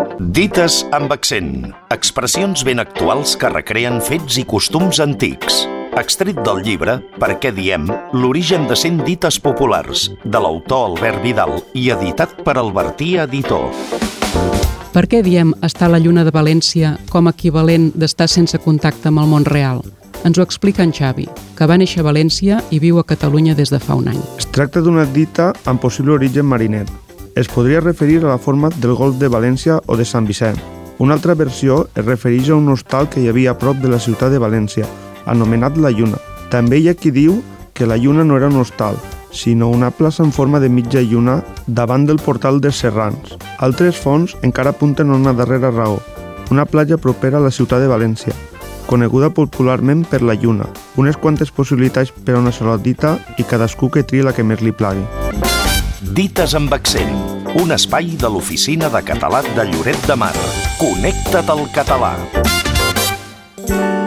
Dites amb accent. Expressions ben actuals que recreen fets i costums antics. Extret del llibre Per què diem? L'origen de 100 dites populars, de l'autor Albert Vidal i editat per Albertí Editor. Per què diem estar a la Lluna de València com a equivalent d'estar sense contacte amb el món real? Ens ho explica en Xavi, que va néixer a València i viu a Catalunya des de fa un any. Es tracta d'una dita amb possible origen mariner. Es podria referir a la forma del golf de València o de Sant Vicent. Una altra versió es refereix a un hostal que hi havia a prop de la ciutat de València, anomenat La Lluna. També hi ha qui diu que la Lluna no era un hostal, sinó una plaça en forma de mitja lluna davant del portal dels Serrans. Altres fonts encara apunten a una darrera raó, una platja propera a la ciutat de València, coneguda popularment per la Lluna. Unes quantes possibilitats per a una sola dita i cadascú que triï la que més li plagui. Dites amb accent, un espai de l'Oficina de Català de Lloret de Mar. Connecta't al català.